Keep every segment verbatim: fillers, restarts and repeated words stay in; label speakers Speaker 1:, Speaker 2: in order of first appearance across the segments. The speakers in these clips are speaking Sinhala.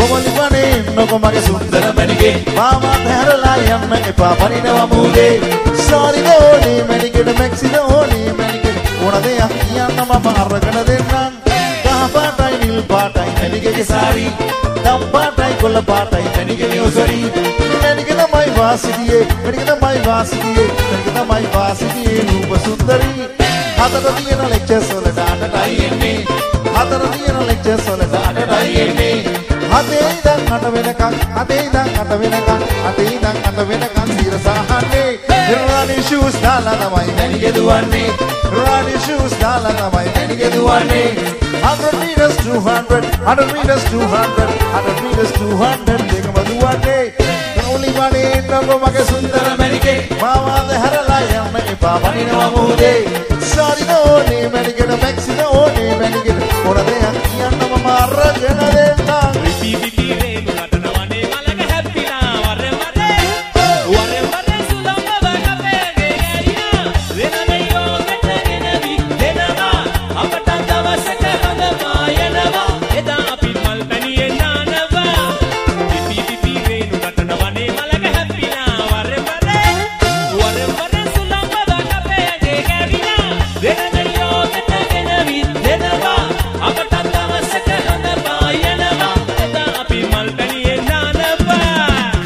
Speaker 1: කොමලි වනේ නොක මගේ සුන්දර මැනිකේ මාමා තැරලා යන්න එපා පරිණව මූගේ සාරි දෝනේ මැනිකේට මැක්සි දෝනේ මැනිකේ ඕන දෙයක් කියන්න මම අරගෙන දෙන්නම් කහ පාටයි නිල් පාටයි මැනිකේගේ සාරි දම් පාටයි කොළ පාටයි මැනිකේගේ ඔසරි මැනිකේ තමයි වාසිතියේ මැනිකේ තමයි වාසිතියේ මැනිකේ තමයි වාසිතියේ රූප සුන්දරි හතර තියෙන ලෙක්චර්ස් වලට අටටයි එන්නේ හතර තියෙන ලෙක්චර්ස් වලට අටටයි එන්නේ අතේ ඉඳන් අට වෙනකන් අතේ ඉඳන් අට වෙනකන් අතේ ඉඳන් අට වෙනකන් සිරසහන්නේ රාණි ෂූස් දාලා තමයි මැනිකේ දුවන්නේ රාණි ෂූස් දාලා තමයි මැනිකේ දුවන්නේ one hundred meters two hundred one hundred meters two hundred one hundred meters two hundred දෙකම දුවන්නේ කොමලි වනේ නොක මගේ සුන්දර මැනිකේ මාවාද හැරලා යන්න එපා පනිනවා මුහුදේ සාරි දෝනේ මැනිකේට මැක්සි දෝනේ මැනිකේට ඕන දෙයක් කියන්න මම අරගෙන දෙන්නම්
Speaker 2: රිපි රිපි රේණු නටනවනේ මලක හැප්පිනා වරේ වරේ වරේ වරේ සුලංග වකපේගේ ගෑරියා වෙන මෙයෝ ගැටගෙන විදෙනවා අපට දවසක හඳවා යනවා එදා අපි මල් පැණියෙන් නානවා රිපි රිපි රේණු නටනවනේ මලක හැප්පිනා වරේ වරේ වරේ වරේ සුලංග වකපේගේ ගෑරියා වෙන මෙයෝ ගැටගෙන විදෙනවා අපට දවසක හඳවා යනවා එදා අපි මල් පැණියෙන් නානවා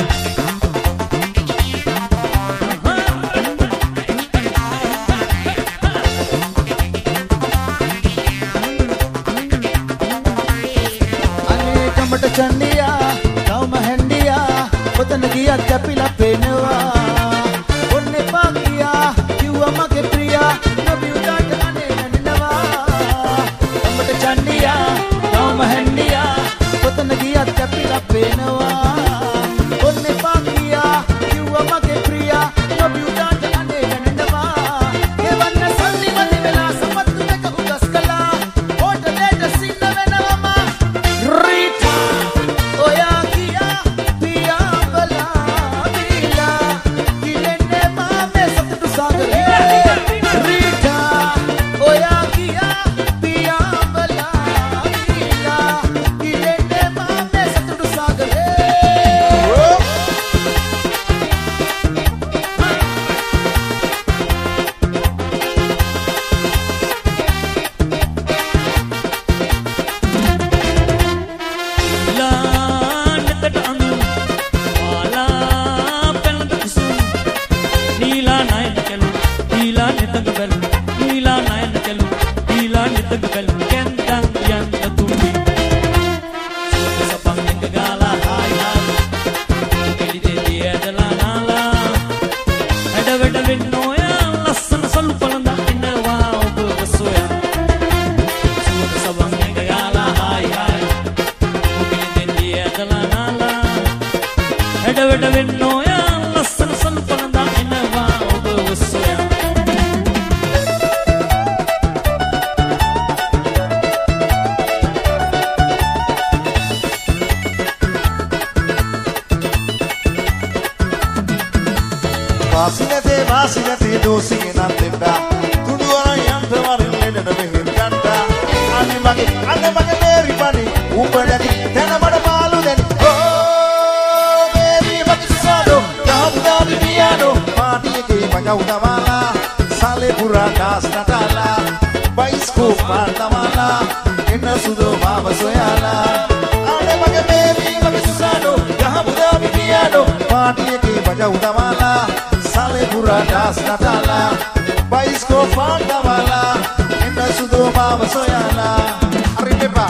Speaker 3: අනේ කමට චන්දියා තවම හැන්දියා ඔතන ගියත් කැපිලා පේනවා ඔන්නේ පාකියා කිව්වා මගේ ප්‍රියා නබි උඩට අනේ නැන්නවා කමට චන්දියා තවම හැන්දියා ඔතන ගියත් කැපිලා පේනවා ඔන්නේ පාකියා කිව්වා මගේ ප්‍රියා නබි උඩට අනේ නැන්නවා එවන්න සල්ලි මදි වෙලා සපත්තු දෙක උදස් කළා හොටලේට සින්න වෙනවම රීටා ඔයා කියා පියා බලා බිලා කිලෙන්නේ මාමේ සතුටු සාගරේ රීටා ඔයා කියා පියා බලා බිලා කිලෙන්නේ මාමේ සතුටු සාගරේ
Speaker 2: ලාන්නතට අඳු පාලා පැනඳ කුසුම් නීලා නයන කැලු නීලා නෙතඟ බැලු නීලා නයන කැලු නීලා නෙතඟ බැලු කැන්දන් යන්න තුඹි සුවඳ සපන් එක ගාලා හායි හායි කෙලි දෙදී ඇදලා නාලා හැඩ වැඩ වෙන්නෝයා ලස්සන සලු පළඳා එනවා ඔබ සොයා සුවඳ සපන් එක ගාලා හායි හායි හැඩ වැඩ වෙන්නෝයා ලස්සන සලු පළඳා එනවා ඔබ සොයා
Speaker 1: වාසිනතේ වාසිනතේ දෝසිගේ නන්දෙන්දා තුඩුවන යන්ත්‍ර වරින් ලෙඩට මෙහෙම ගන්නවා අනේ මගේ අනේ මගේ මේරි පනි උඹඩි තන මඩ පාලු දෙනි ඕ මේරි මගේ සාඩෝ දාබුදා බිබියානෝ පාටියකේ මග උදමාලා සාලේ පුරා ඩාස් නටාලා බයිස්කෝප් පාටමාලා එන්න සුදෝ මාව සොයාලා අනේ මගේ මේරි මගේ සාඩෝ දාබුදා බිබියානෝ පාටියකේ මග උදමාලා sale pura das natala baisko pandawala inda sudo mama soyala arriba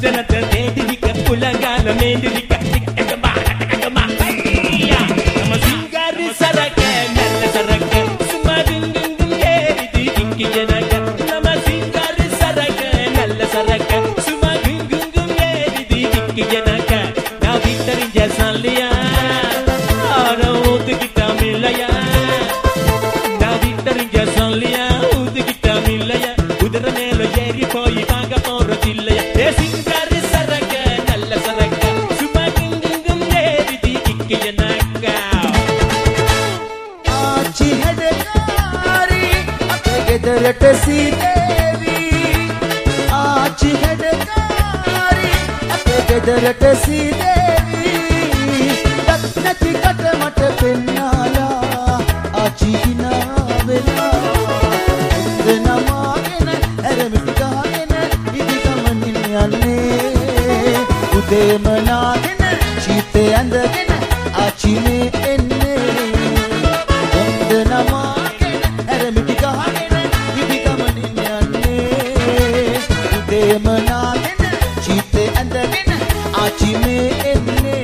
Speaker 1: Mendilika,
Speaker 2: සරක නැල්ල සරක සුමගුංගුං හේවිදි කිංකියනක නම සිංගර සරක නැල්ල සරක සුමගුංගුං හේවිදි කිංකියනක now victory jasanliya ara udgita milaya now victory jasanliya udgita milaya udara melo yeri poi paga porotillaya e singar saraka nalla saraka sumagungum hevidi kikkiyanaka
Speaker 3: ආච්චි හැඩකාරි අපේ ගෙදරට සීදේවි ආච්චි හැඩකාරි අපේ ගෙදරට සීදේවි දත් නැති කට මට පෙන්නාලා ආච්චි හිනා වෙලා දෙනමාගෙන ඇරමිටි ගාගෙන ඉදි ගමනින් යන්නේ උදේම නාගෙන චීතේ ඇඳගෙන ආච්චි මේ එන්නේ නමාගෙන ඇරමිටි ගහගෙන ඉදි ගමනින් යන්නේ උදේම නාගෙන චීතේ ඇඳගෙන ආච්චි මේ එන්නේ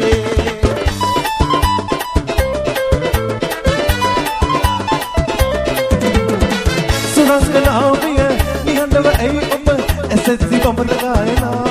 Speaker 1: සුනස්කලාවිය නිහඬව ඇයි ඔබ ඇසෙත්සි බඹර ගායනා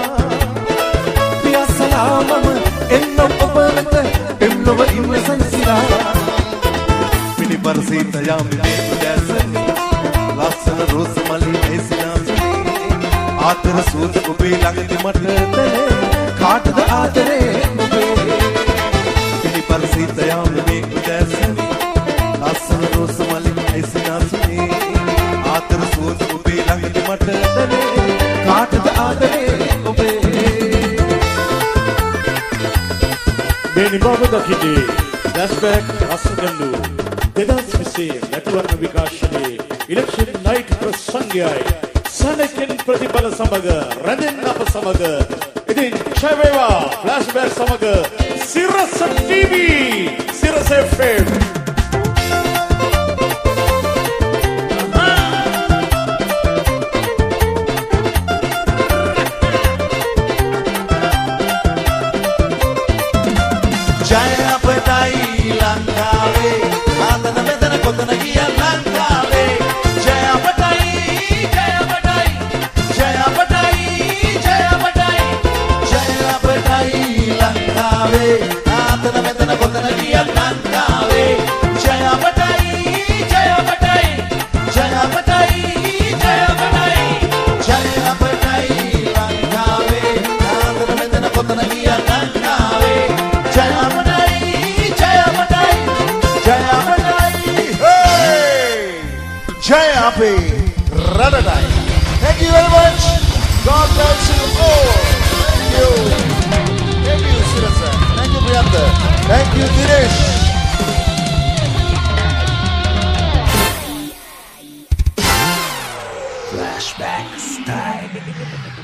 Speaker 1: පියසලාමම එන්න ඔබ වෙත පෙම්ලොව ඉවසන්සිලා පිනිපරසීත යාමිනේ උදැසනි ලස්සන රෝස මලි ඇසිනාසුනේ ආතර සූද ඔබේ ළඟදි මට දැනේ කාටද ආදරේ ඔබේ පිනිපරසීත යාමිනේ උදැසනි ලස්සන රෝස මලි ඇසිනාසුනේ ආතර සූද ඔබේ ළඟදි මට දැනේ කාටද ආදරේ ඔබේ
Speaker 4: Beni Baba Dakiti Flashback Asaganu දෙදහස් විස්සේ නැටුවරණ විකාශනයේ ඉලෙක්ෂන් නයිට් ප්‍රසංගයයි සනකින් ප්‍රතිඵල සමග රැඳෙන්න අප සමග ඉතින් ජය වේවා ෆ්ලෑෂ්බැක් සමග සිරස ටීවී සිරස එෆ් එම්
Speaker 1: ජය අපටයි ලංකාවේ ආතන මෙතන කොතන ගියා ලංකාවේ ජය අපටයි ජය අපටයි ජය අපටයි ජය අපටයි ජය අපටයි ලංකාවේ ආතන මෙතන කොතන ගියා ලංකාවේ ජය අපටයි ජය අපටයි ජය අපටයි ජය අපටයි ජය අපටයි ලංකාවේ ආතන මෙතන කොතන ගියා ලංකාවේ ජය අපටයි ජය අපටයි ජය අපටයි ජය අපේ රටටයි. Thank you very much. God bless you all. Thank you. Thank you, Sirasa. Thank you, Priyanta. Thank you, Dinesh.
Speaker 3: Flashback style